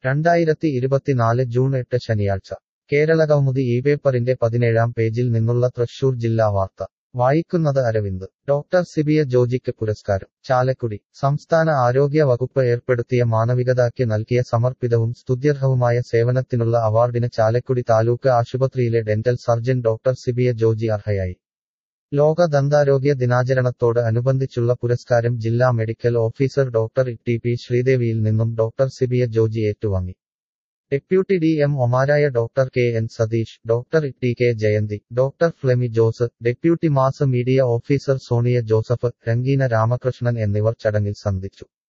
2024 June 8 ശനിയാഴ്ച കേരളകൗമുദി ഈ പേപ്പറിന്റെ 17-ാം പേജിൽ നിന്നുള്ള തൃശൂർ ജില്ലാ വാർത്ത വായിക്കുന്നത് അരവിന്ദ്. ഡോക്ടർ സിബിയ ജോജിക്ക് പുരസ്കാരം. ചാലക്കുടി. സംസ്ഥാന ആരോഗ്യ വകുപ്പ് ഏർപ്പെടുത്തിയ മാനവികതയ്ക്ക് നൽകിയ സമർപ്പിതവും സ്തുത്യർഹവുമായ സേവനത്തിനുള്ള അവാർഡിന് ചാലക്കുടി താലൂക്ക് ആശുപത്രിയിലെ dental surgeon doctor Sibiya Joji അർഹയായി. ലോക ദന്താരോഗ്യ ദിനാചരണത്തോട് അനുബന്ധിച്ചുള്ള പുരസ്കാരം ജില്ലാ medical officer doctor T P ശ്രീദേവിയിൽ നിന്നും ഡോക്ടർ സിബിയ ജോജി ഏറ്റുവാങ്ങി. ഡെപ്യൂട്ടി DMOമാരായ doctor KN Satheesh, doctor T K Jayanthi, doctor Flemy Jose, deputy mass media officer Sonia Joseph, Rangeena Ramakrishnan എന്നിവർ ചടങ്ങിൽ സംബന്ധിച്ചു.